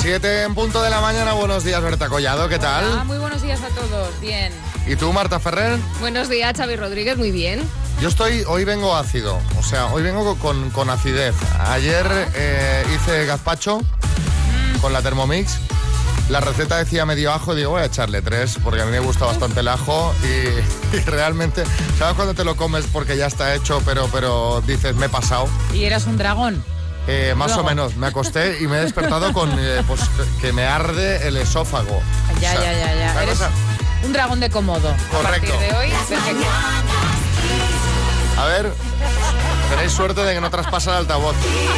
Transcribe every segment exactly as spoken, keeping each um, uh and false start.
siete en punto de la mañana. Buenos días, Berta Collado, ¿qué tal? Hola, muy buenos días a todos, bien. ¿Y tú, Marta Ferrer? Buenos días, Xavi Rodríguez, muy bien. Yo estoy, hoy vengo ácido, o sea, hoy vengo con, con acidez. Ayer eh, hice gazpacho mm. con la Thermomix. La receta decía medio ajo, digo, voy a echarle tres, porque a mí me gusta bastante el ajo y, y realmente, ¿sabes cuando te lo comes porque ya está hecho, pero, pero dices, me he pasado? ¿Y eras un dragón? Eh, más Luego. o menos, me acosté y me he despertado con eh, pues, que me arde el esófago. Ya, o sea, ya, ya, ya. Eres cosa... un dragón de Komodo. Correcto. A partir de hoy, perfecto. A ver, tenéis suerte de que no traspasa el altavoz.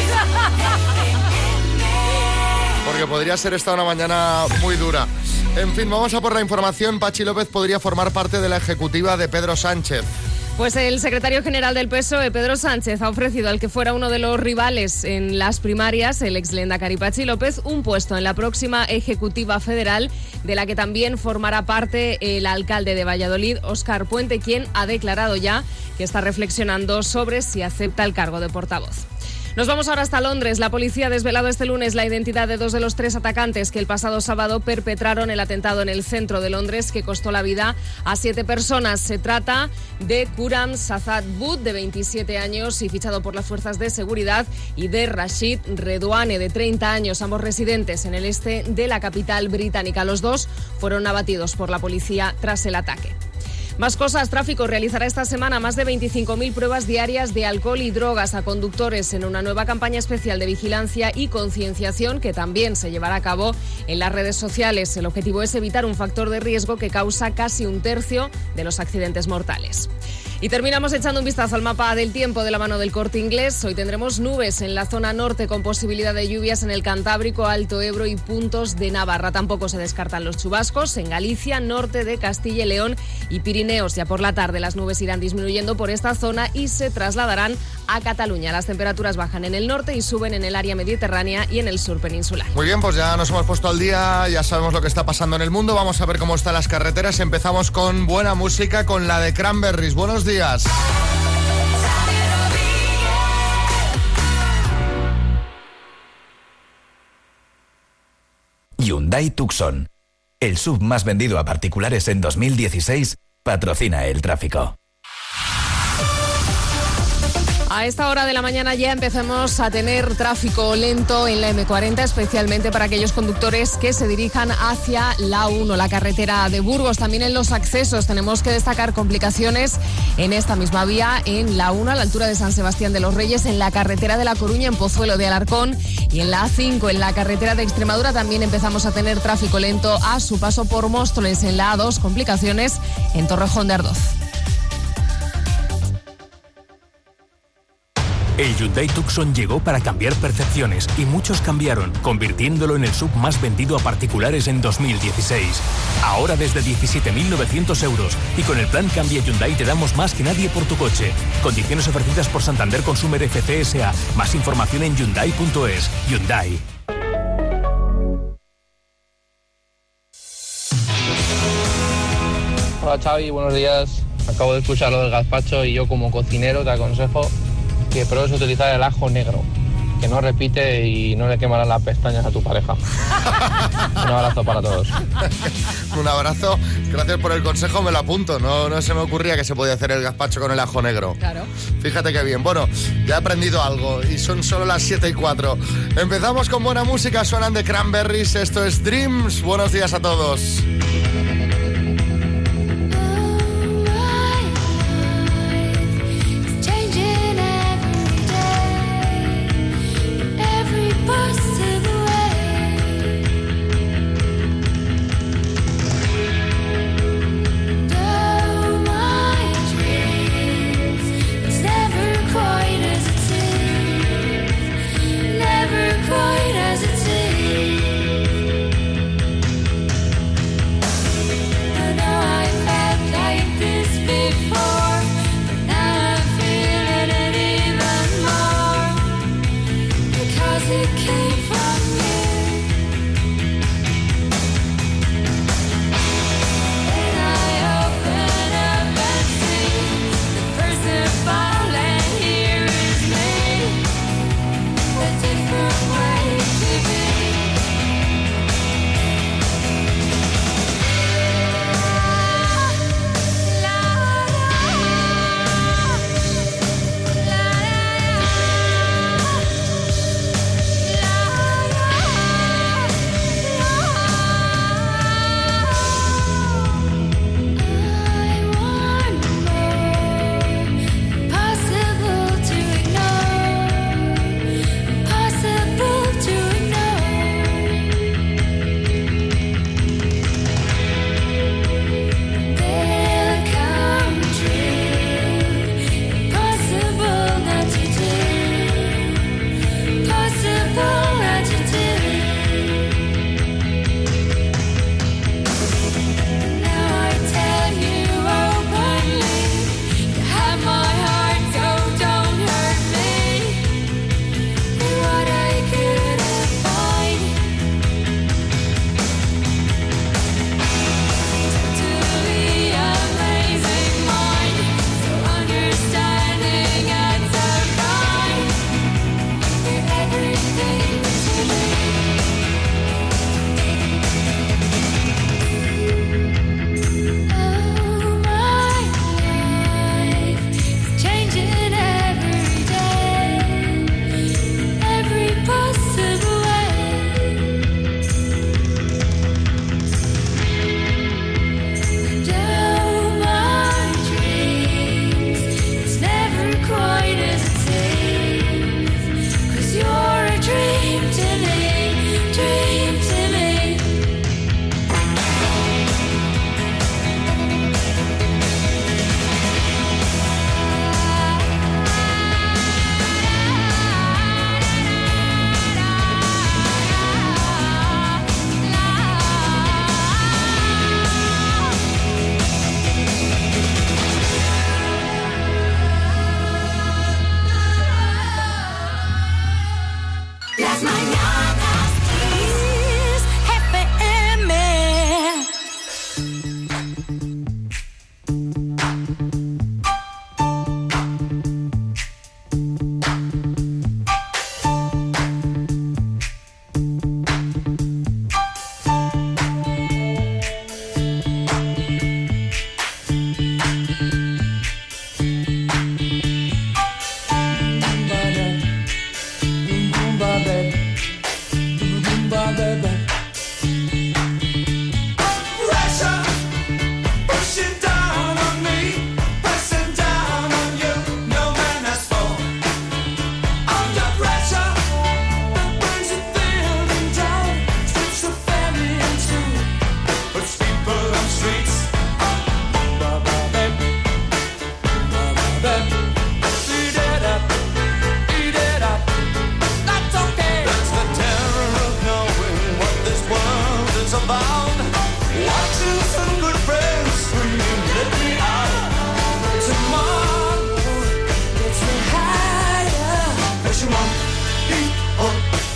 Porque podría ser esta una mañana muy dura. En fin, vamos a por la información. Pachi López podría formar parte de la ejecutiva de Pedro Sánchez. Pues el secretario general del P S O E, Pedro Sánchez, ha ofrecido al que fuera uno de los rivales en las primarias, el ex lehendakari Pachi López, un puesto en la próxima ejecutiva federal, de la que también formará parte el alcalde de Valladolid, Óscar Puente, quien ha declarado ya que está reflexionando sobre si acepta el cargo de portavoz. Nos vamos ahora hasta Londres. La policía ha desvelado este lunes la identidad de dos de los tres atacantes que el pasado sábado perpetraron el atentado en el centro de Londres que costó la vida a siete personas. Se trata de Kuram Sazad Butt, de veintisiete años y fichado por las fuerzas de seguridad, y de Rashid Redouane, de treinta años, ambos residentes en el este de la capital británica. Los dos fueron abatidos por la policía tras el ataque. Más cosas. Tráfico realizará esta semana más de veinticinco mil pruebas diarias de alcohol y drogas a conductores en una nueva campaña especial de vigilancia y concienciación que también se llevará a cabo en las redes sociales. El objetivo es evitar un factor de riesgo que causa casi un tercio de los accidentes mortales. Y terminamos echando un vistazo al mapa del tiempo de la mano del Corte Inglés. Hoy tendremos nubes en la zona norte con posibilidad de lluvias en el Cantábrico, Alto Ebro y puntos de Navarra. Tampoco se descartan los chubascos en Galicia, norte de Castilla y León y Pirineos. Ya por la tarde las nubes irán disminuyendo por esta zona y se trasladarán a Cataluña. Las temperaturas bajan en el norte y suben en el área mediterránea y en el sur peninsular. Muy bien, pues ya nos hemos puesto al día, ya sabemos lo que está pasando en el mundo. Vamos a ver cómo están las carreteras. Empezamos con buena música, con la de Cranberries. Buenos días. Días. Hyundai Tucson, el sub más vendido a particulares en dos mil dieciséis, patrocina el tráfico. A esta hora de la mañana ya empezamos a tener tráfico lento en la eme cuarenta, especialmente para aquellos conductores que se dirijan hacia la uno, la carretera de Burgos. También en los accesos tenemos que destacar complicaciones en esta misma vía, en la uno a la altura de San Sebastián de los Reyes, en la carretera de La Coruña, en Pozuelo de Alarcón, y en la a cinco, en la carretera de Extremadura, también empezamos a tener tráfico lento a su paso por Móstoles. En la a dos, complicaciones en Torrejón de Ardoz. El Hyundai Tucson llegó para cambiar percepciones y muchos cambiaron, convirtiéndolo en el sub más vendido a particulares en dos mil dieciséis. Ahora desde diecisiete mil novecientos euros y con el plan Cambia Hyundai te damos más que nadie por tu coche. Condiciones ofrecidas por Santander Consumer F C S A. Más información en hyundai punto es. Hyundai. Hola Xavi, buenos días. Acabo de escuchar lo del gazpacho y yo como cocinero te aconsejo que pruebes a utilizar el ajo negro, que no repite y no le quemarán las pestañas a tu pareja. Un abrazo para todos. Un abrazo, gracias por el consejo, me lo apunto. No, no se me ocurría que se podía hacer el gazpacho con el ajo negro. Claro. Fíjate qué bien. Bueno, ya he aprendido algo y son solo las siete y cuatro. Empezamos con buena música, suenan de Cranberries. Esto es Dreams. Buenos días a todos. Quite as it seems.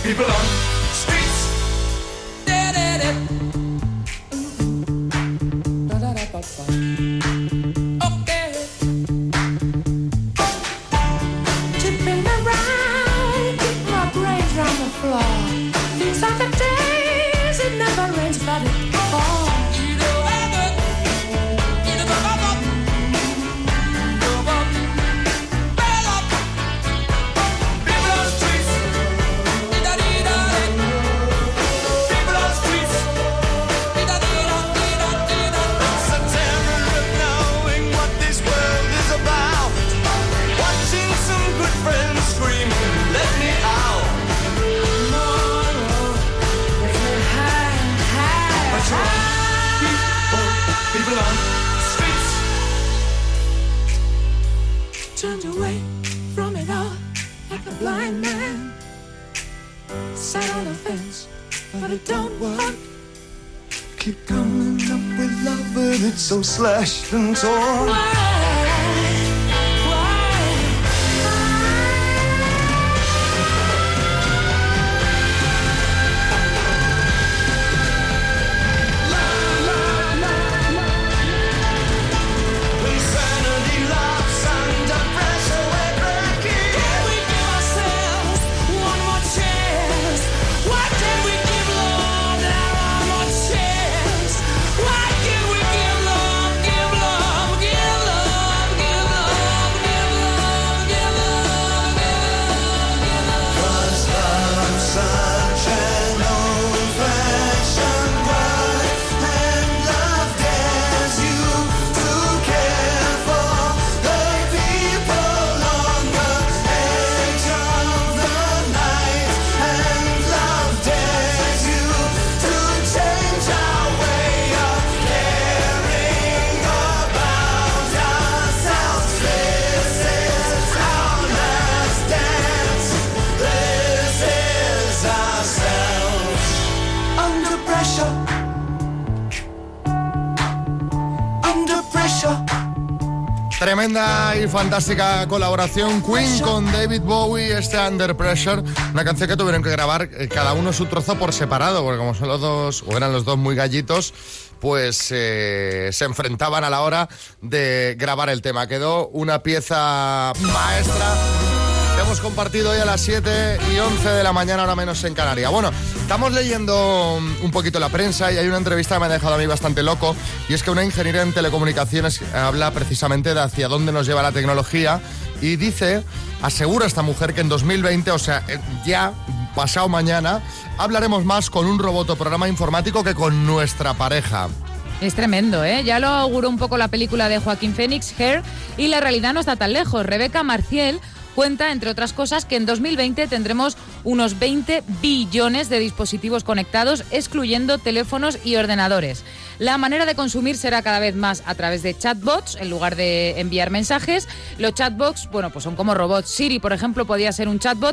People on streets. Okay. Tipping around, keep my brains round the floor. These are the days it never rains, but it falls. Turned away from it all like a blind man. Sat on the fence, but it don't work. Keep coming up with love, but it's so slashed and torn. Why? Tremenda y fantástica colaboración Queen con David Bowie, este Under Pressure, una canción que tuvieron que grabar cada uno su trozo por separado, porque como son los dos, o eran los dos muy gallitos, pues eh, se enfrentaban a la hora de grabar el tema. Quedó una pieza maestra que hemos compartido hoy a las siete y once de la mañana, ahora menos en Canarias. Bueno, estamos leyendo un poquito la prensa y hay una entrevista que me ha dejado a mí bastante loco, y es que una ingeniera en telecomunicaciones habla precisamente de hacia dónde nos lleva la tecnología y dice, asegura esta mujer que en dos mil veinte, o sea, ya pasado mañana, hablaremos más con un robot o programa informático que con nuestra pareja. Es tremendo, ¿eh? Ya lo auguró un poco la película de Joaquín Phoenix, Her, y la realidad no está tan lejos. Rebecca Marciel cuenta, entre otras cosas, que en dos mil veinte tendremos unos veinte billones de dispositivos conectados, excluyendo teléfonos y ordenadores. La manera de consumir será cada vez más a través de chatbots, en lugar de enviar mensajes. Los chatbots, bueno, pues son como robots. Siri, por ejemplo, podría ser un chatbot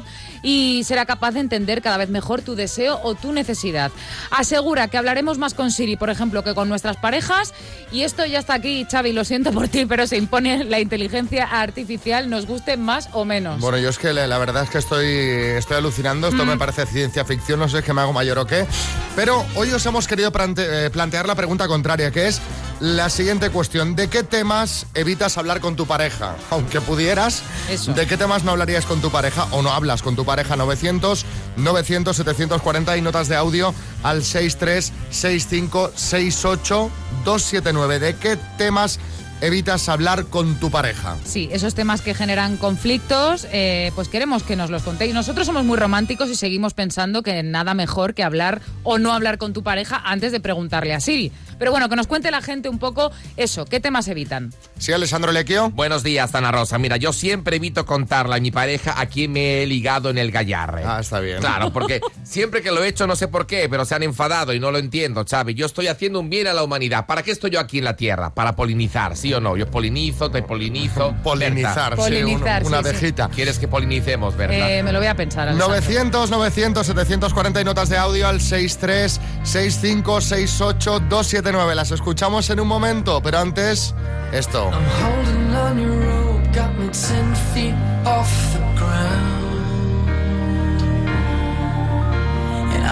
y será capaz de entender cada vez mejor tu deseo o tu necesidad. Asegura que hablaremos más con Siri, por ejemplo, que con nuestras parejas. Y esto ya está aquí, Xavi, lo siento por ti, pero se impone la inteligencia artificial, nos guste más o menos. Bueno, yo es que la verdad es que estoy, estoy alucinando. Esto mm. me parece ciencia ficción, no sé si es que me hago mayor o qué. Pero hoy os hemos querido plante- plantear la pregunta contraria, que es la siguiente cuestión: ¿de qué temas evitas hablar con tu pareja? Aunque pudieras, Eso. ¿de qué temas no hablarías con tu pareja o no hablas con tu pareja? Novecientos, novecientos, setecientos cuarenta y notas de audio al seis tres seis cinco seis ocho dos siete nueve. ¿De qué temas evitas hablar con tu pareja? Sí, esos temas que generan conflictos, eh, pues queremos que nos los contéis. Nosotros somos muy románticos y seguimos pensando que nada mejor que hablar o no hablar con tu pareja antes de preguntarle a Siri. Pero bueno, que nos cuente la gente un poco eso, ¿qué temas evitan? Sí, Alessandro Lecchio. Buenos días, Ana Rosa. Mira, yo siempre evito contarle a mi pareja a quién me he ligado en el Gallarre. Ah, está bien. Claro, porque siempre que lo he hecho, no sé por qué, pero se han enfadado y no lo entiendo, Xavi. Yo estoy haciendo un bien a la humanidad. ¿Para qué estoy yo aquí en la Tierra? Para polinizar, ¿sí o no? Yo polinizo, te polinizo. Polinizar, Berta. sí, Polinizar, un, una sí, abejita. sí. ¿Quieres que polinicemos, verdad? Eh, me lo voy a pensar, Alessandro. novecientos, novecientos, setecientos cuarenta y notas de audio al seis tres seis cinco seis ocho dos siete nueve. Las escuchamos en un momento, pero antes, esto. I'm holding on your rope, got me ten feet off the ground.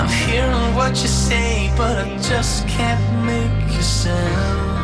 I'm hearing what you say, but I just can't make a sound.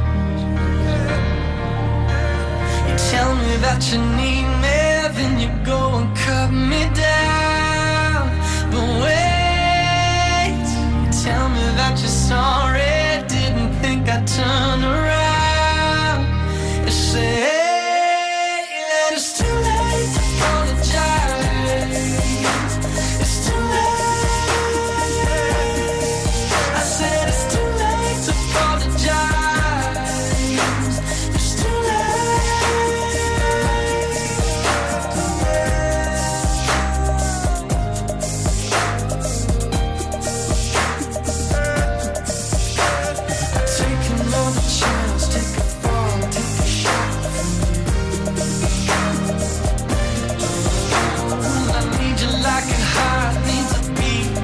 You tell me that you need me, then you go and cut me down. But wait, you tell me that you're sorry, didn't think I'd turn around. You say that it's too late to apologize. It's too late. I said it's too late to apologize. It's too take another chance, take a fall, take a shot from you. I need you like a heart needs a beat.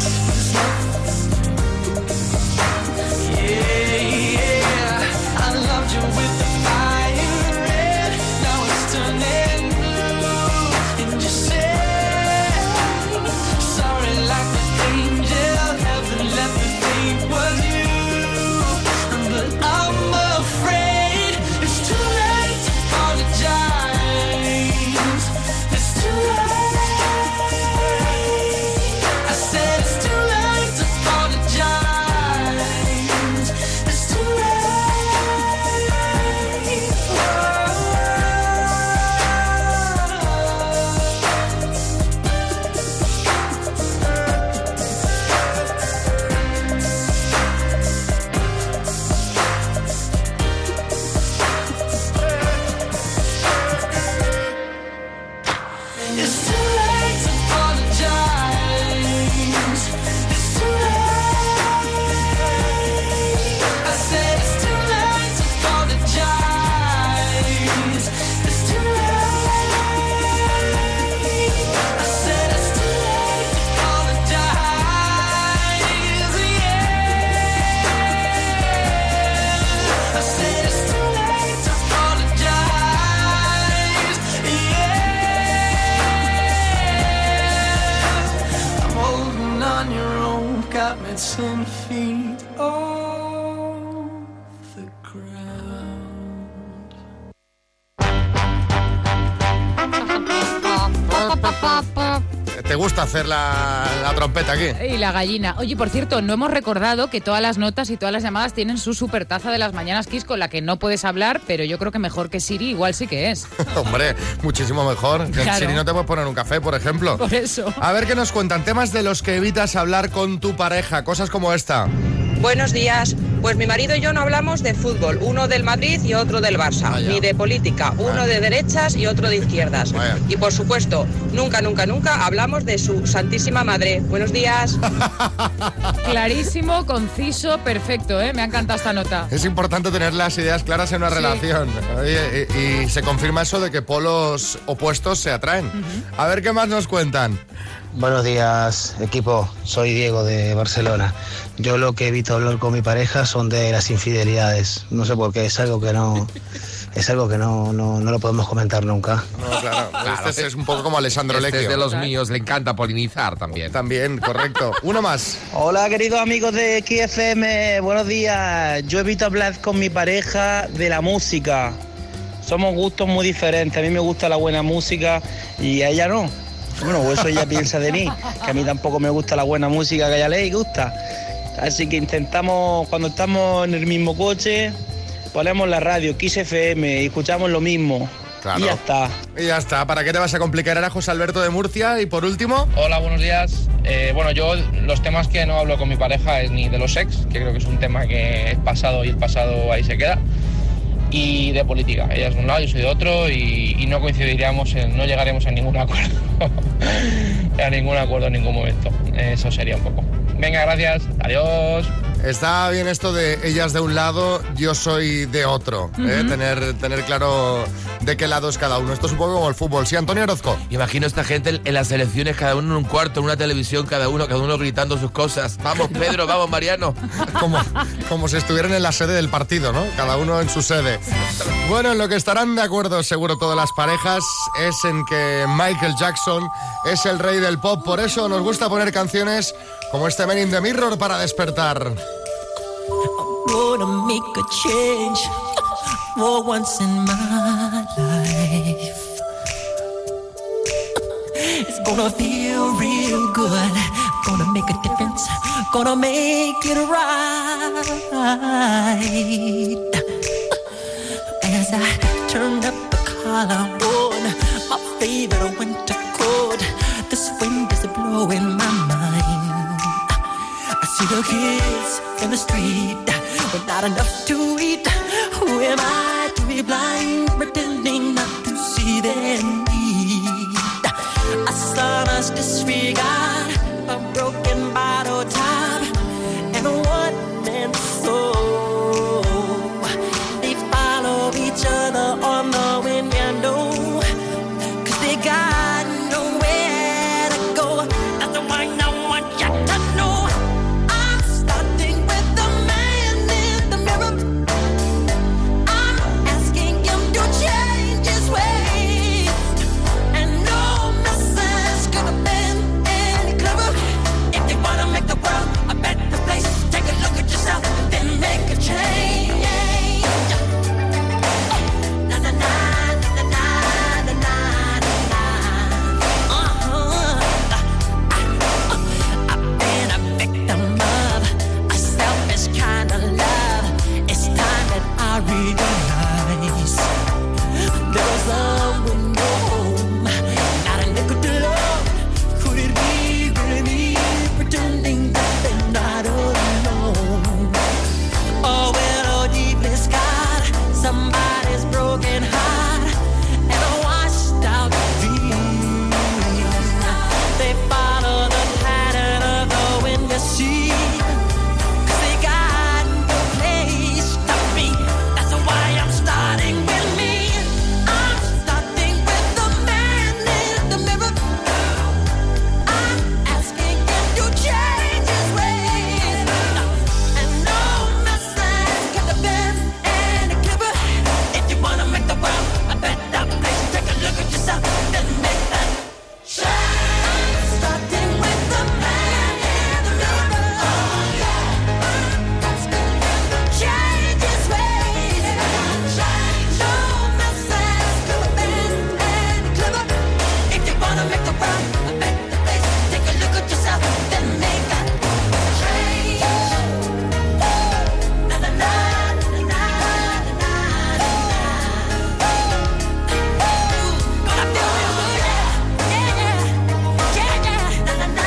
Yeah, yeah. I loved you with the fire red, now it's turning blue. And you say sorry like an angel, heaven let me think was you. But I'm afraid it's too late to apologize. It's too late. I said it's too late to apologize. It's too late. It's too late to apologize. It's too late. I said it's too late to apologize. It's too late. I said it's too late to apologize. Yeah. I said it's too late to apologize. Yeah. I'm holding on your own, got me ten feet off the ground. ¿Te gusta hacer la, la trompeta aquí? Y la gallina. Oye, por cierto, no hemos recordado que todas las notas y todas las llamadas tienen su super taza de las mañanas Kiss con la que no puedes hablar, pero yo creo que mejor que Siri igual sí que es. Hombre, muchísimo mejor. Que en Claro. Siri no te puedes poner un café, por ejemplo. Por eso. A ver qué nos cuentan. Temas de los que evitas hablar con tu pareja. Cosas como esta. Buenos días. Pues mi marido y yo no hablamos de fútbol, uno del Madrid y otro del Barça, Vaya. ni de política, uno Vaya. de derechas y otro de izquierdas. Vaya. Y por supuesto, nunca, nunca, nunca hablamos de su Santísima Madre. Buenos días. Clarísimo, conciso, perfecto, ¿eh? Me ha encantado esta nota. Es importante tener las ideas claras en una Sí. relación. Oye, y, y se confirma eso de que polos opuestos se atraen. A ver qué más nos cuentan. Buenos días, equipo. Soy Diego de Barcelona. Yo lo que evito hablar con mi pareja son de las infidelidades. No sé por qué, es algo que no, es algo que no, no, no lo podemos comentar nunca. No, claro. Claro. Este es un poco como Alessandro Este es Lecchio. de los míos, le encanta polinizar también. También, correcto. Uno más. Hola, queridos amigos de Kiss F M. Buenos días. Yo evito hablar con mi pareja de la música. Somos gustos muy diferentes. A mí me gusta la buena música y a ella no. Bueno, pues eso ella piensa de mí, que a mí tampoco me gusta la buena música que a ella le gusta. Así que intentamos, cuando estamos en el mismo coche, ponemos la radio, Kiss F M, y escuchamos lo mismo. Claro. Y ya está. Y ya está. ¿Para qué te vas a complicar? Era José Alberto de Murcia. Y por último... Hola, buenos días. Eh, bueno, yo los temas que no hablo con mi pareja es ni de los ex, que creo que es un tema que es pasado y el pasado ahí se queda, y de política. Ella es de un lado, yo soy de otro, y, y no coincidiríamos, en, no llegaremos a ningún acuerdo, a ningún acuerdo en ningún momento. Eso sería un poco. Venga, gracias. Adiós. Está bien esto de ellas de un lado, yo soy de otro. ¿eh? Ujú. tener, tener claro de qué lado es cada uno. Esto es un poco como el fútbol. Sí, Antonio Orozco. Imagino esta gente en, en las elecciones, cada uno en un cuarto, en una televisión, cada uno, cada uno gritando sus cosas. Vamos, Pedro, vamos, Mariano. Como, como si estuvieran en la sede del partido, ¿no? Cada uno en su sede. Bueno, en lo que estarán de acuerdo seguro todas las parejas es en que Michael Jackson es el rey del pop. Por eso nos gusta poner canciones como este Men in the Mirror para despertar. Gonna make a change for once in my life. It's gonna feel real good. Gonna make a difference. Gonna make it right. As I turn up the collar on my favorite winter coat, this wind is blowing my mind. I see the kids in the street with not enough to eat. Who am I to be blind, pretending not to see their need? A son's disregard, a broken bottle top, and a one-man soul. They follow each other on the wind, you know, 'cause they got nowhere to go. That's the one I want you to know. I'm starting with the man in the mirror. I'm asking him to change his ways, and no message could have been any clearer. If you wanna make the world a better place, take a look at yourself, then make a change. Na na na na na na na na. Uh-huh. I've been a victim of a selfish kind of love. It's time that I realize there's love with no home, not a nickel to love. Could it be really me pretending that they're not alone? Oh, well, oh, deeply scarred, somebody's broken heart and a washed out dream. They follow the pattern of the wind, you see, 'cause they got no place to be. That's why I'm starting with me. I'm starting with the man in the mirror. I'm asking him to change his ways, and no message could have been any clearer. If you wanna make the world a better place, take a look at yourself and make that change. I'm starting with the man in the mirror. I'm asking him to change his ways. No message could have been any clearer. If you wanna make the world a better place, take a look at yourself and make that change. Na na na na na na na. Gonna feel real good, yeah, yeah, yeah, yeah. Na na na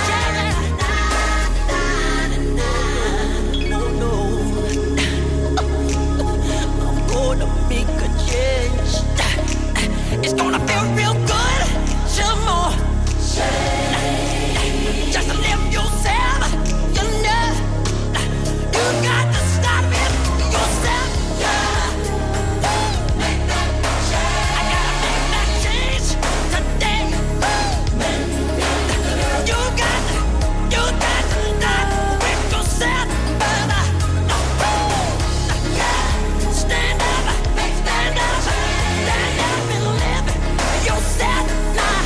na na na. No, no. I'm gonna make a change. It's gonna feel real good. Some more. Just live yourself. You know, you got to start with yourself. Make that change. I gotta make that change today. You got to, you got to start with yourself, brother. Stand up, stand up, stand up and live yourself now.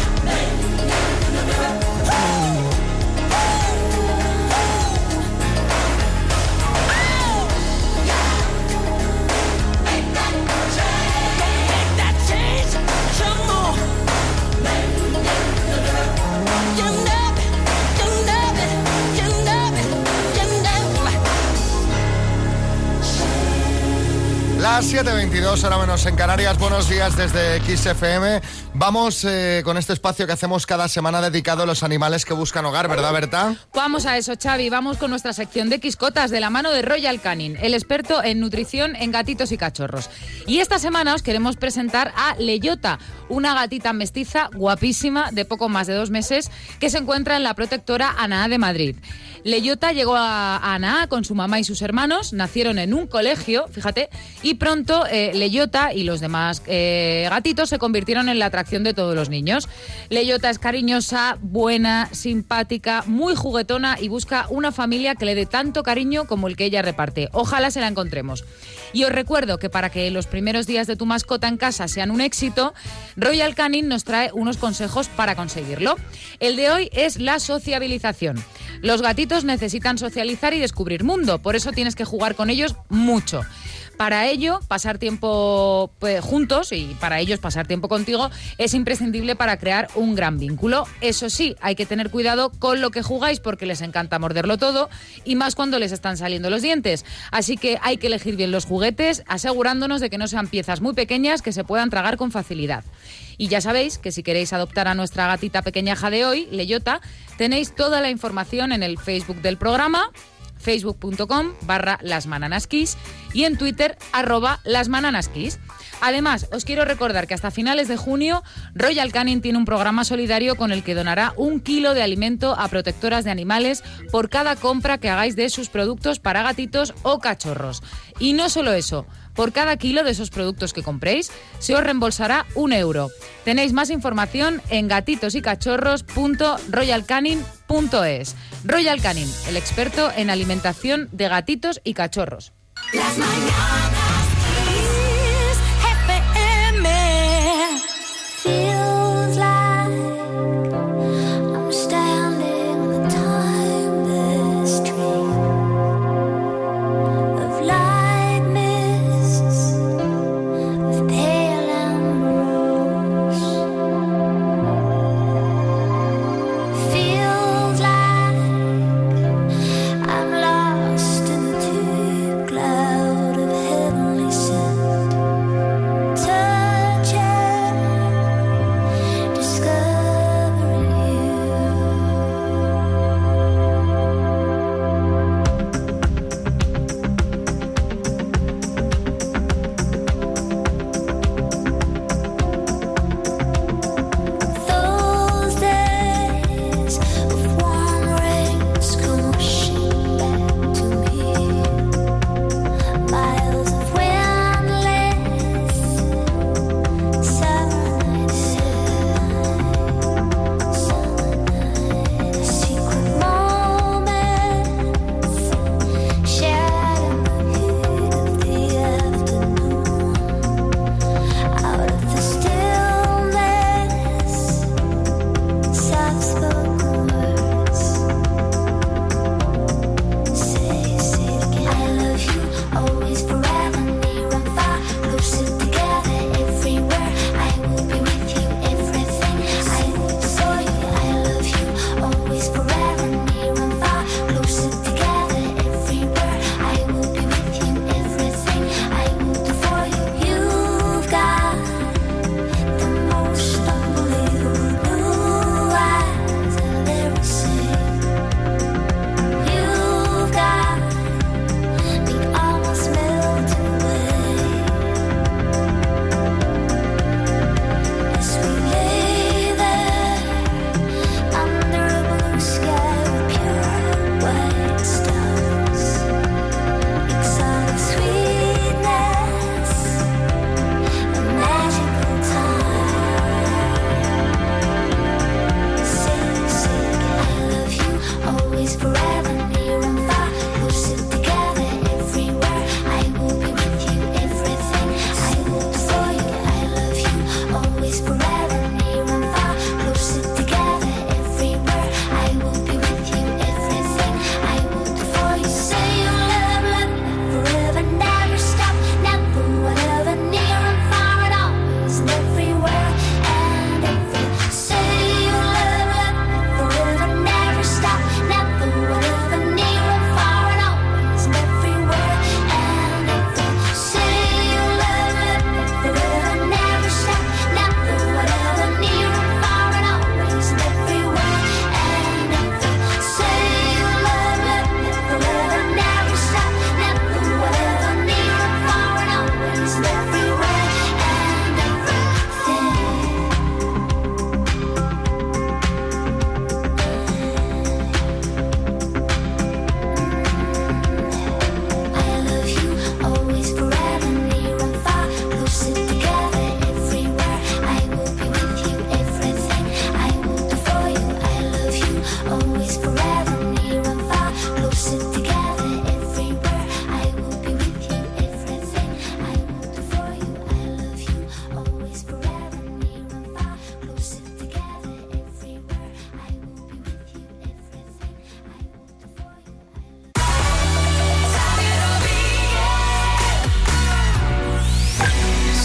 Make that change. Make that change. Some more. You know it, you know it, you know it, you know it. Las siete veintidós, ahora menos en Canarias. Buenos días desde Kiss F M. Vamos eh, con este espacio que hacemos cada semana dedicado a los animales que buscan hogar, ¿verdad, Berta? Vamos a eso, Xavi. Vamos con nuestra sección de Quiscotas de la mano de Royal Canin, el experto en nutrición en gatitos y cachorros. Y esta semana os queremos presentar a Leyota, una gatita mestiza guapísima de poco más de dos meses que se encuentra en la protectora Anaá de Madrid. Leyota llegó a Anaá con su mamá y sus hermanos, nacieron en un colegio, fíjate, y pronto eh, Leyota y los demás eh, gatitos se convirtieron en la atracción de todos los niños. Leyota es cariñosa, buena, simpática, muy juguetona y busca una familia que le dé tanto cariño como el que ella reparte. Ojalá se la encontremos. Y os recuerdo que para que los primeros días de tu mascota en casa sean un éxito, Royal Canin nos trae unos consejos para conseguirlo. El de hoy es la sociabilización. Los gatitos necesitan socializar y descubrir mundo, por eso tienes que jugar con ellos mucho. Para ello, pasar tiempo pues, juntos y para ellos pasar tiempo contigo es imprescindible para crear un gran vínculo. Eso sí, hay que tener cuidado con lo que jugáis porque les encanta morderlo todo y más cuando les están saliendo los dientes. Así que hay que elegir bien los juguetes, asegurándonos de que no sean piezas muy pequeñas que se puedan tragar con facilidad. Y ya sabéis que si queréis adoptar a nuestra gatita pequeñaja de hoy, Leyota, tenéis toda la información en el Facebook del programa, facebook.com barra lasmananaskiss y en Twitter arroba lasmananaskiss. Además, os quiero recordar que hasta finales de junio Royal Canin tiene un programa solidario con el que donará un kilo de alimento a protectoras de animales por cada compra que hagáis de sus productos para gatitos o cachorros. Y no solo eso, por cada kilo de esos productos que compréis se os reembolsará un euro. Tenéis más información en gatitos-y-cachorros punto royal canin punto es. Royal Canin, el experto en alimentación de gatitos y cachorros. Las mañanas Kiss F M. Feels like I'm standing on the timeless street of light mists, of pale ambrose. Feels like I'm lost in the deep cloud of heaven.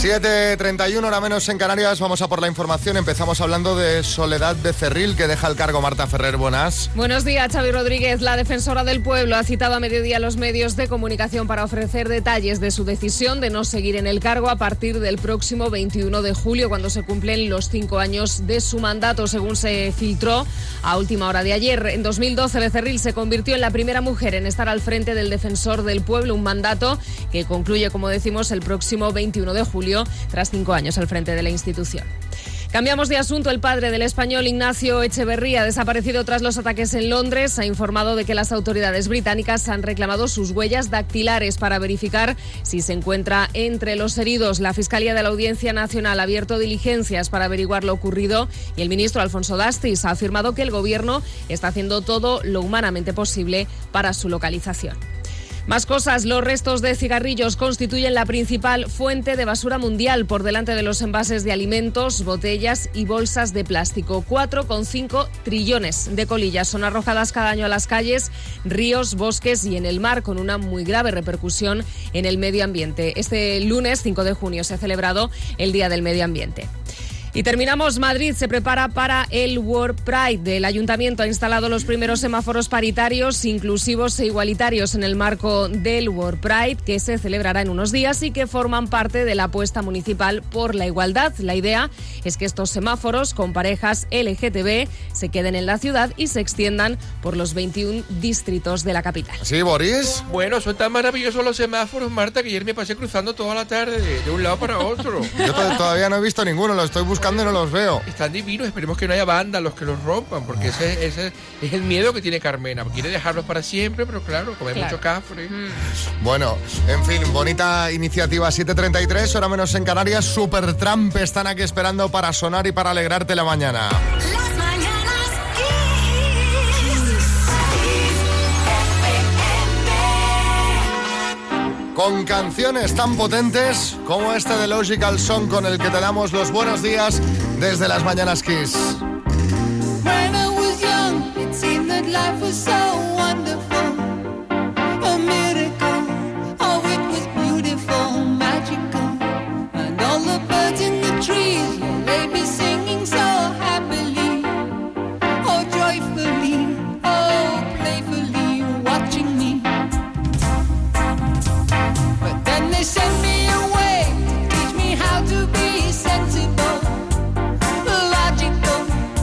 siete treinta y uno, hora menos en Canarias. Vamos a por la información. Empezamos hablando de Soledad Becerril, que deja el cargo. Marta Ferrer, buenas. Buenos días, Xavi Rodríguez. La defensora del pueblo ha citado a mediodía a los medios de comunicación para ofrecer detalles de su decisión de no seguir en el cargo a partir del próximo veintiuno de julio, cuando se cumplen los cinco años de su mandato, según se filtró a última hora de ayer. En dos mil doce, Becerril se convirtió en la primera mujer en estar al frente del defensor del pueblo, un mandato que concluye, como decimos, el próximo veintiuno de julio, tras cinco años al frente de la institución. Cambiamos de asunto. El padre del español Ignacio Echeverría, desaparecido tras los ataques en Londres, ha informado de que las autoridades británicas han reclamado sus huellas dactilares para verificar si se encuentra entre los heridos. La Fiscalía de la Audiencia Nacional ha abierto diligencias para averiguar lo ocurrido y el ministro Alfonso Dastis ha afirmado que el gobierno está haciendo todo lo humanamente posible para su localización. Más cosas. Los restos de cigarrillos constituyen la principal fuente de basura mundial, por delante de los envases de alimentos, botellas y bolsas de plástico. cuatro coma cinco trillones de colillas son arrojadas cada año a las calles, ríos, bosques y en el mar, con una muy grave repercusión en el medio ambiente. Este lunes, cinco de junio, se ha celebrado el Día del Medio Ambiente. Y terminamos. Madrid se prepara para el World Pride. El Ayuntamiento ha instalado los primeros semáforos paritarios, inclusivos e igualitarios en el marco del World Pride, que se celebrará en unos días y que forman parte de la apuesta municipal por la igualdad. La idea es que estos semáforos con parejas L G T B se queden en la ciudad y se extiendan por los veintiún distritos de la capital. ¿Sí, Boris? Bueno, son tan maravillosos los semáforos, Marta, que ayer me pasé cruzando toda la tarde de, de un lado para otro. Yo to- todavía no he visto ninguno, lo estoy buscando y no los veo. Están divinos, esperemos que no haya bandas los que los rompan, porque ese, ese es el miedo que tiene Carmena. Quiere dejarlos para siempre, pero claro, come Claro. mucho cafre. Mm. Bueno, en fin, bonita iniciativa. Siete treinta y tres, hora menos en Canarias. Supertramp están aquí esperando para sonar y para alegrarte la mañana. Con canciones tan potentes como este de Logical Song, con el que te damos los buenos días desde las Mañanas Kiss. When I was young, it seemed that life was so wonderful. A miracle, oh, it was beautiful, magical. And all the birds in the trees, well, they'd be singing so happily. Oh, joyfully, oh, playfully, watching me. But then they sent me away to teach me how to be sensible, logical,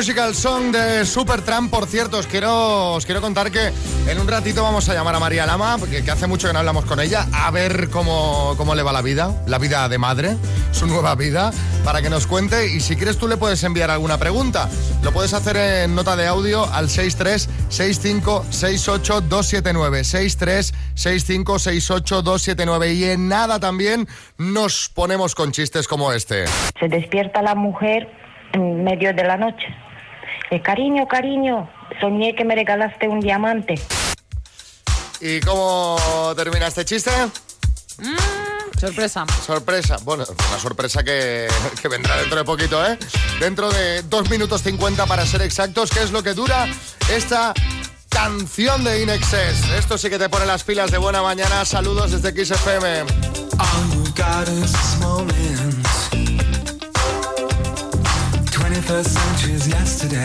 Logical Song de Supertramp. Por cierto, os quiero, os quiero contar que en un ratito vamos a llamar a María Lama, porque que hace mucho que no hablamos con ella, a ver cómo, cómo le va la vida, la vida de madre, su nueva vida, para que nos cuente. Y si quieres tú le puedes enviar alguna pregunta. Lo puedes hacer en nota de audio al seis tres seis cinco seis ocho dos siete nueve, seis tres seis cinco seis ocho dos siete nueve. Y en nada también nos ponemos con chistes como este. Se despierta la mujer en medio de la noche. Eh, cariño, cariño, soñé que me regalaste un diamante. ¿Y cómo termina este chiste? Mm, sorpresa. Sorpresa. Bueno, una sorpresa que, que vendrá dentro de poquito, ¿eh? Dentro de dos minutos cincuenta para ser exactos, que es lo que dura esta canción de In Excess. Esto sí que te pone las pilas de buena mañana. Saludos desde Kiss F M. All you got is this moment. twenty-first century is yesterday.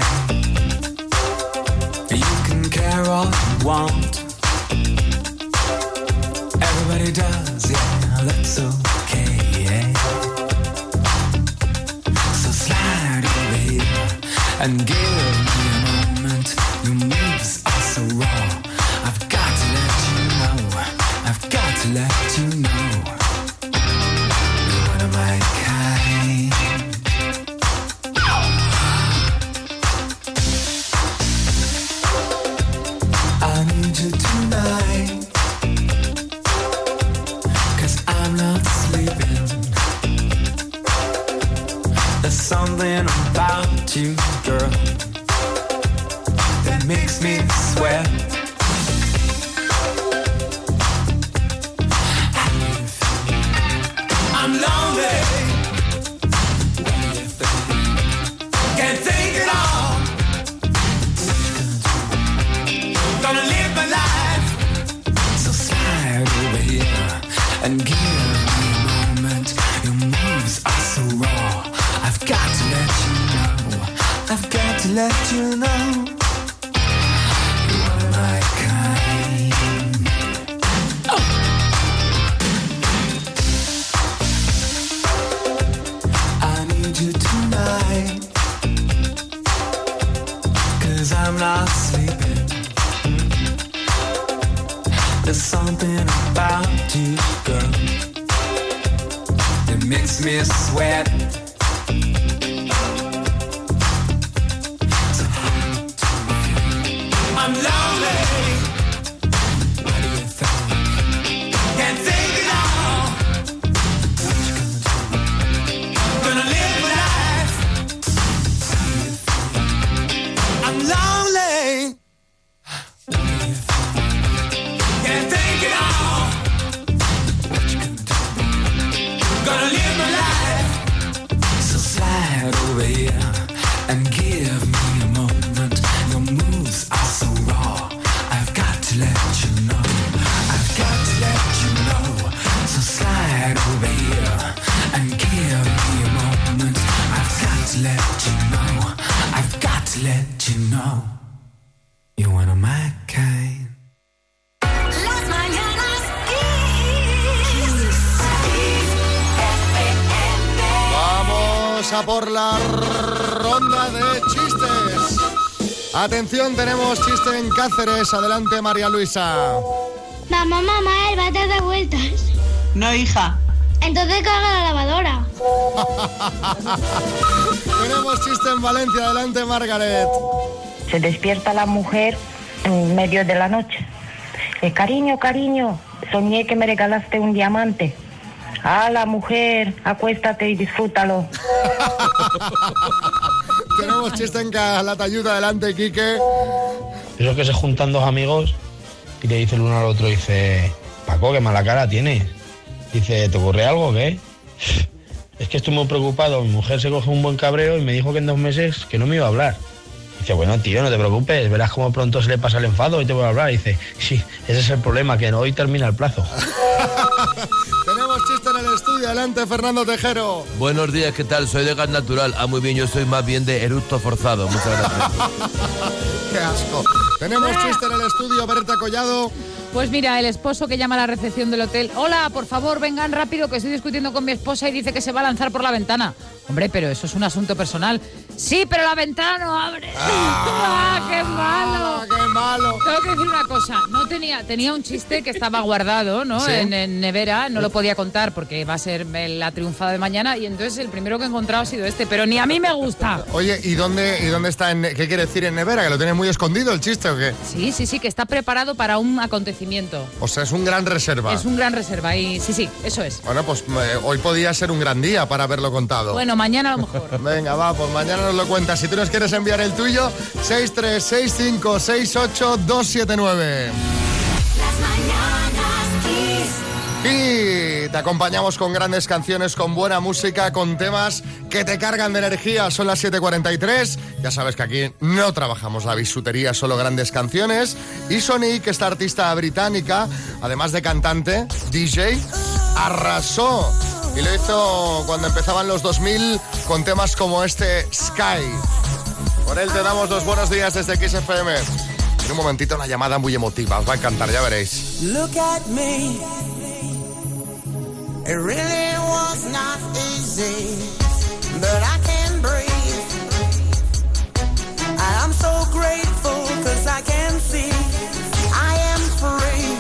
You can care all you want. Everybody does, yeah, that's okay, yeah. So slide over here and give me a moment. Your moves are so raw. I've got to let you know. I've got to let you know. You're one of my kind. I need you tonight, 'cause I'm not sleeping. There's something about you, girl, that makes me sweat. I'm lonely. Can't take it all. Gonna live my life. So slide over here and give me a moment. Your moves are so raw. I've got to let you know. I've got to let you know. You're one of my kind. Oh. I need you tonight, 'cause I'm not sleeping. There's something about you, girl, that makes me sweat. So I'm lonely. What do you think? Can't take it all. What you gonna do? Gonna live my life. I'm lonely. Can't take it all. What you gonna do? Gonna live my life. So slide over here and give me a moment. Your moves are so raw. I've got to let you know. I've got to let you know. So slide over here and give me a moment. I've got to let you know. I've got to let you know. You're one of my kind. Vamos a por la ronda de chistes. Atención, tenemos chiste en Cáceres. Adelante, María Luisa. Mamá, mamá, el váter da vueltas. No, hija. Entonces carga la lavadora. Tenemos chiste en Valencia. Adelante, Margaret. Se despierta la mujer en medio de la noche. Eh, cariño, cariño, soñé que me regalaste un diamante. Ah, la mujer, acuéstate y disfrútalo. Tenemos chiste en Calatayud. Adelante, Quique. Eso que se juntan dos amigos y le dice el uno al otro, dice, Paco, qué mala cara tienes. Dice, ¿te ocurre algo o qué? Es que estoy muy preocupado, mi mujer se coge un buen cabreo y me dijo que en dos meses que no me iba a hablar. Dice, bueno, tío, no te preocupes, verás cómo pronto se le pasa el enfado y te voy a hablar. Dice, sí, ese es el problema, que hoy termina el plazo. Tenemos chiste en el estudio. Adelante, Fernando Tejero. Buenos días, ¿qué tal? Soy de gas natural. Ah, muy bien, yo soy más bien de eructo forzado. Muchas gracias. Qué asco. Tenemos chiste en el estudio. Berta Collado. Pues mira, el esposo que llama a la recepción del hotel. Hola, por favor, vengan rápido que estoy discutiendo con mi esposa y dice que se va a lanzar por la ventana. Hombre, pero eso es un asunto personal. Sí, pero la ventana no abre. ¡Ah, qué malo! ¡Qué malo! Tengo que decir una cosa. No tenía, tenía un chiste que estaba guardado, ¿no? ¿Sí? En, en nevera. No lo podía contar porque va a ser la triunfada de mañana. Y entonces el primero que he encontrado ha sido este. Pero ni a mí me gusta. Oye, ¿y dónde, y dónde está? En, ¿qué quiere decir en nevera? ¿Que lo tienes muy escondido el chiste o qué? Sí, sí, sí, que está preparado para un acontecimiento. O sea, es un gran reserva. Es un gran reserva y sí, sí, eso es. Bueno, pues eh, hoy podía ser un gran día para haberlo contado. Bueno, mañana a lo mejor. Venga, va, pues mañana nos lo cuentas. Si tú nos quieres enviar el tuyo, seis tres seis cinco seis ocho dos siete nueve. Y te acompañamos con grandes canciones, con buena música, con temas que te cargan de energía. Son las siete cuarenta y tres. Ya sabes que aquí no trabajamos la bisutería, solo grandes canciones. Y Sonic, esta artista británica, además de cantante, D J, arrasó. Y lo hizo cuando empezaban los dos mil con temas como este Sky. Por él te damos los buenos días desde Kiss F M. En un momentito una llamada muy emotiva, os va a encantar, ya veréis. Look at me. It really was not easy, but I can breathe. And I'm so grateful cause I can see I am free.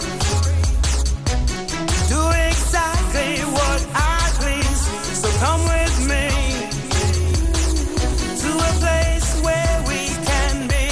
Do exactly what I please. So come with me to a place where we can be.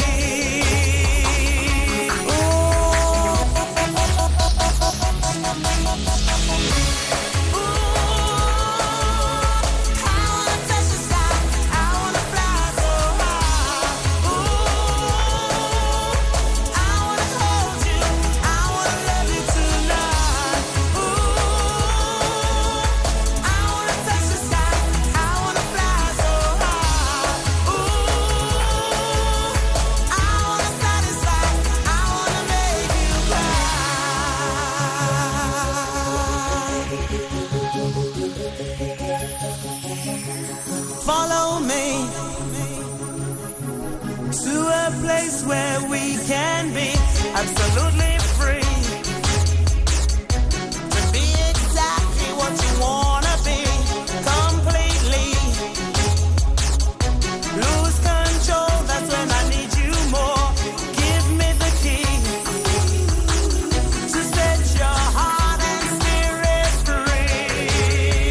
Follow me to a place where we can be absolutely free. To be exactly what you wanna be, completely. Lose control, that's when I need you more. Give me the key to set your heart and spirit free.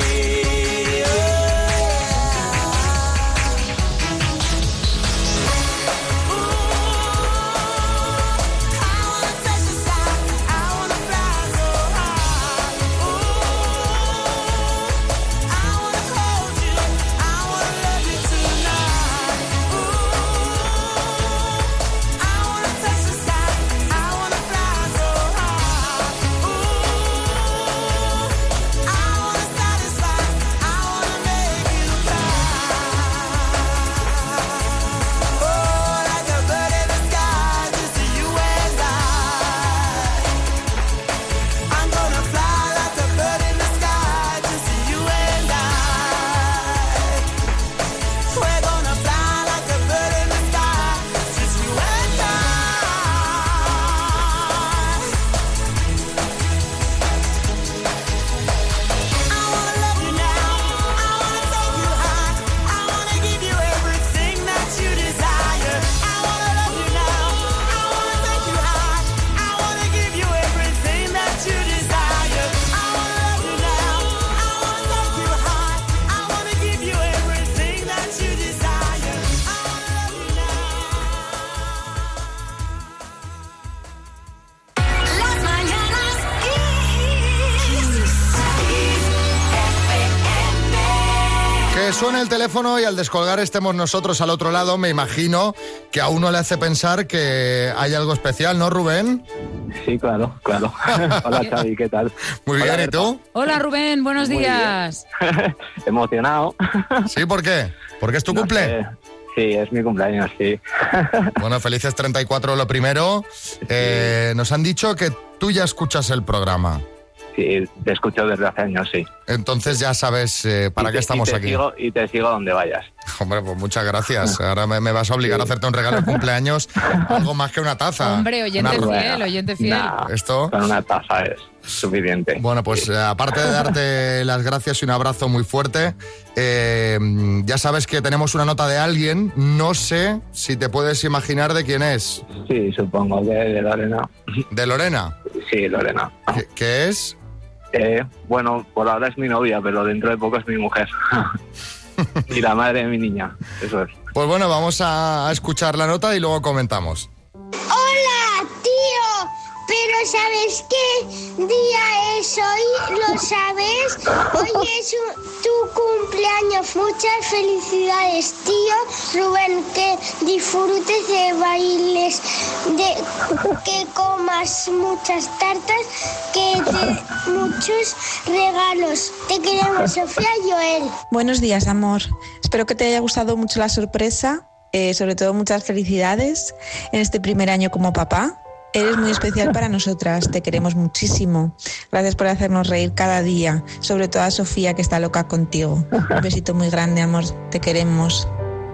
Suena el teléfono y al descolgar estemos nosotros al otro lado, me imagino que a uno le hace pensar que hay algo especial, ¿no, Rubén? Sí, claro, claro. Hola, Xavi, ¿qué tal? Muy Hola, bien, ¿y Berta. tú? Hola, Rubén, buenos Muy días. Emocionado. ¿Sí? ¿Por qué? ¿Porque es tu No cumple? sé. Sí, es mi cumpleaños, sí. Bueno, felices treinta y cuatro lo primero. Eh, nos han dicho que tú ya escuchas el programa. Sí, te escucho desde hace años, sí. Entonces ya sabes eh, para Y qué te- estamos y te aquí. Sigo, y te sigo donde vayas. Hombre, pues muchas gracias. Ahora me, me vas a obligar a hacerte un regalo de cumpleaños, algo más que una taza. Hombre, oyente Una- fiel, oyente fiel. Nah, Esto. Con una taza es suficiente. Bueno, pues eh, aparte de darte las gracias y un abrazo muy fuerte, eh, ya sabes que tenemos una nota de alguien. No sé si te puedes imaginar de quién es. Sí, supongo que de Lorena. ¿De Lorena? Sí, Lorena. ¿Qué, qué es? Eh, bueno, por ahora es mi novia, pero dentro de poco es mi mujer. Y la madre de mi niña, eso es. Pues bueno, vamos a escuchar la nota y luego comentamos. Hola, tío. Pero ¿sabes qué día es hoy? ¿Lo sabes? Hoy es un- tu cumpleaños. Muchas felicidades, tío. Rubén, que disfrutes de bailes, de que comas muchas tartas, que te muchos regalos. Te queremos, Sofía y Joel. Buenos días, amor. Espero que te haya gustado mucho la sorpresa. Eh, sobre todo, muchas felicidades en este primer año como papá. Eres muy especial para nosotras, te queremos muchísimo. Gracias por hacernos reír cada día, sobre todo a Sofía, que está loca contigo. Un besito muy grande, amor, te queremos.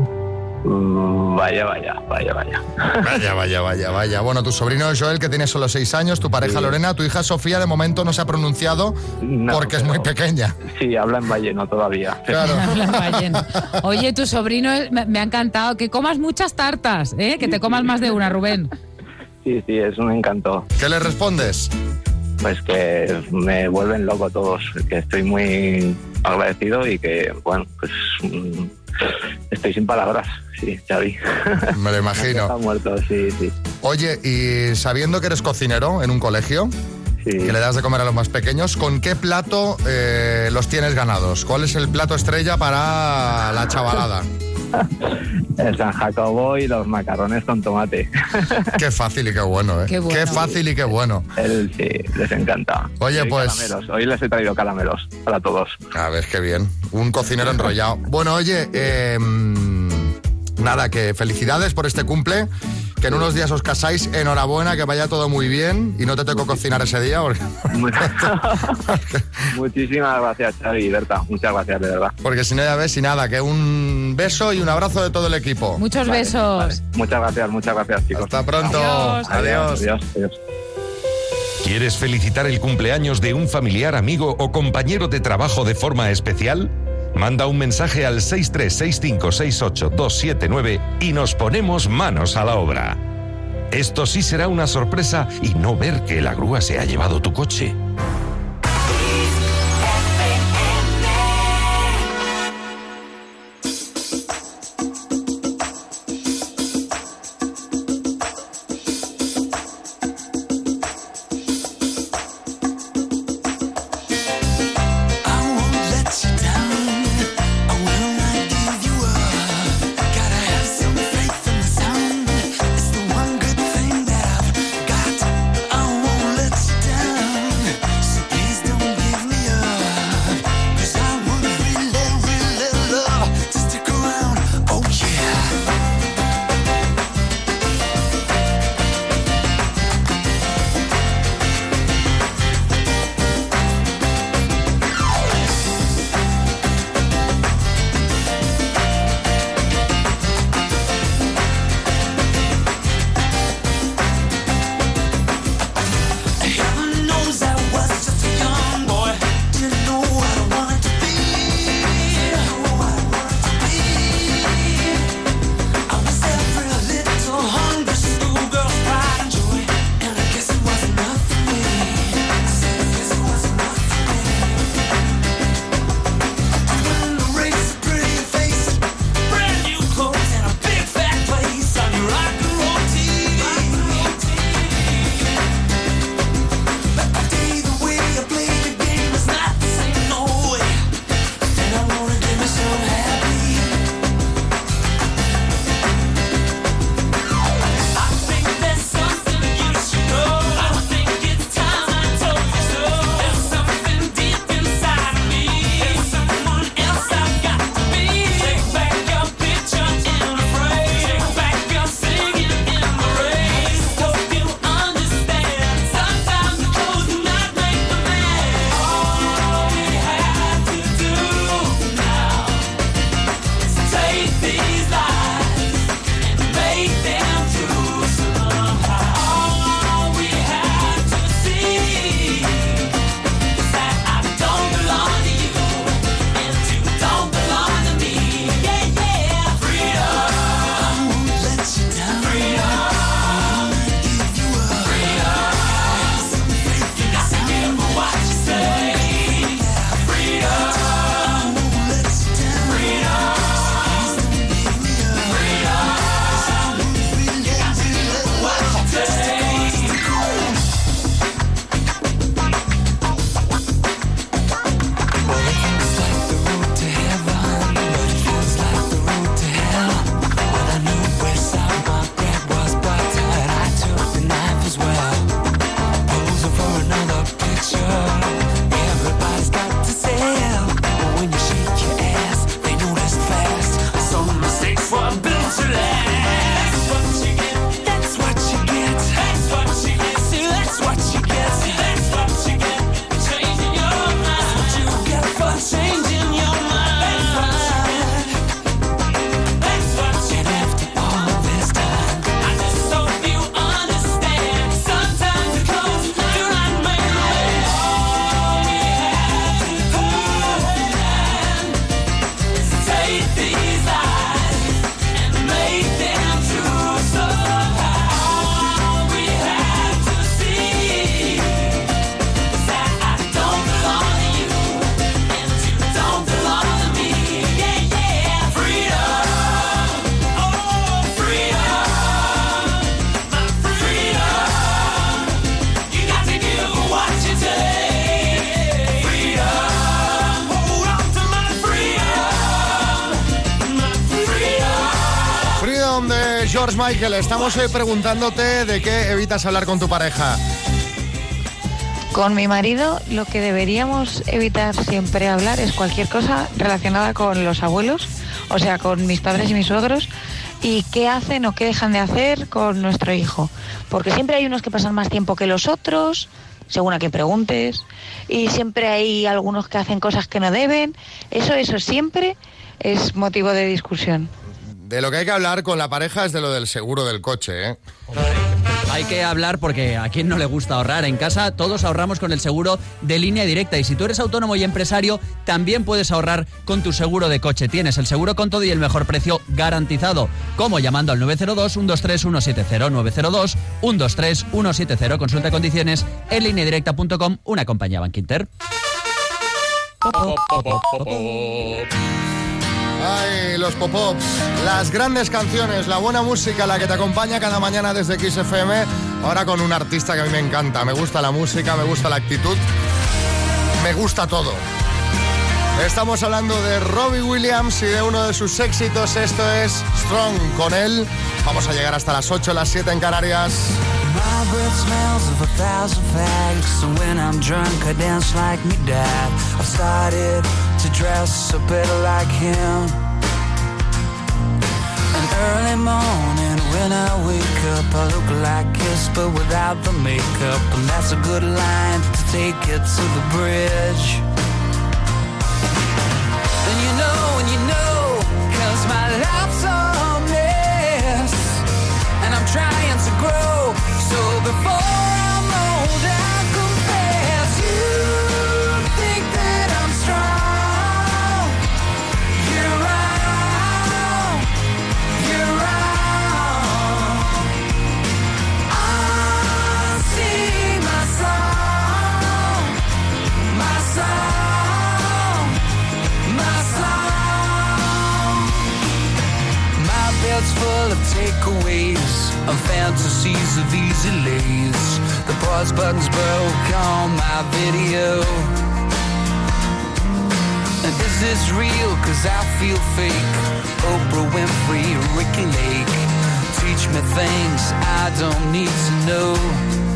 Mm, Vaya, vaya, vaya, vaya. Vaya, vaya, vaya, vaya. Bueno, tu sobrino Joel, que tiene solo seis años, tu pareja Sí. Lorena, tu hija Sofía, de momento no se ha pronunciado No, porque es muy pequeña. Sí, habla en balleno todavía. Claro. Habla en balleno. Oye, tu sobrino es- me, me ha encantado. Que comas muchas tartas, ¿eh? Que te comas más de una, Rubén. Sí, sí, es un encanto. ¿Qué le respondes? Pues que me vuelven loco todos, que estoy muy agradecido y que, bueno, pues mm, estoy sin palabras, sí, Xavi. Me lo imagino. Está muerto, sí, sí. Oye, y sabiendo que eres cocinero en un colegio, Sí. que le das de comer a los más pequeños, ¿con qué plato eh, los tienes ganados? ¿Cuál es el plato estrella para la chavalada? El San Jacobo y los macarrones con tomate. Qué fácil y qué bueno, ¿eh? Qué bueno. fácil y qué bueno. El, sí, les encanta. Oye, Y pues- caramelos. Hoy les he traído caramelos para todos. A ver, qué bien. Un cocinero enrollado. Bueno, oye, eh, nada, que felicidades por este cumple. Que en unos días os casáis. Enhorabuena, que vaya todo muy bien. Y no te tengo que cocinar ese día. Porque, Muchísimas gracias, Xavi y Berta. Muchas gracias, de verdad. porque si no, ya ves, y nada, que un beso y un abrazo de todo el equipo. Muchos Vale, besos. vale. Muchas gracias, muchas gracias, chicos. Hasta pronto. Adiós. Adiós. Adiós, adiós. ¿Quieres felicitar el cumpleaños de un familiar, amigo o compañero de trabajo de forma especial? Manda un mensaje al seis tres seis cinco seis ocho dos siete nueve y nos ponemos manos a la obra. Esto sí será una sorpresa y no ver que la grúa se ha llevado tu coche. It's the one good thing that I've got. I won't let you down. George Michael. Estamos hoy preguntándote de qué evitas hablar con tu pareja. Con mi marido lo que deberíamos evitar siempre hablar es cualquier cosa relacionada con los abuelos, o sea, con mis padres y mis suegros, y qué hacen o qué dejan de hacer con nuestro hijo. Porque siempre hay unos que pasan más tiempo que los otros, según a quien preguntes, y siempre hay algunos que hacen cosas que no deben. Eso, eso siempre es motivo de discusión. De lo que hay que hablar con la pareja es de lo del seguro del coche, ¿eh? Hay que hablar porque a quien no le gusta ahorrar. En casa todos ahorramos con el seguro de Línea Directa, y si tú eres autónomo y empresario también puedes ahorrar con tu seguro de coche. Tienes el seguro con todo y el mejor precio garantizado. ¿Cómo? Llamando al nueve cero dos, uno dos tres, uno siete cero, nueve cero dos, uno dos tres, uno siete cero. Consulta condiciones en línea directa punto com, una compañía Bankinter. Ay, los pop-ups, las grandes canciones, la buena música, la que te acompaña cada mañana desde Kiss F M. Ahora con un artista que a mí me encanta. Me gusta la música, me gusta la actitud, me gusta todo. Estamos hablando de Robbie Williams y de uno de sus éxitos. Esto es Strong. Con él vamos a llegar hasta las ocho, las siete en Canarias. My breath smells of a thousand fags, and when I'm drunk I dance like me dad. I've started to dress a bit like him. An early morning when I wake up I look like Kiss but without the makeup, and that's a good line to take it to the bridge. And you know, and you know, 'cause my life's a mess, and I'm trying to grow. So before I'm old, I confess, you think that I'm strong. You're wrong, you're wrong. I sing my song, my song, my song. My bed's full of takeaways and fantasies of easy lays. The pause button's broke on my video. And is this real? 'Cause I feel fake. Oprah Winfrey, Ricky Lake. Teach me things I don't need to know.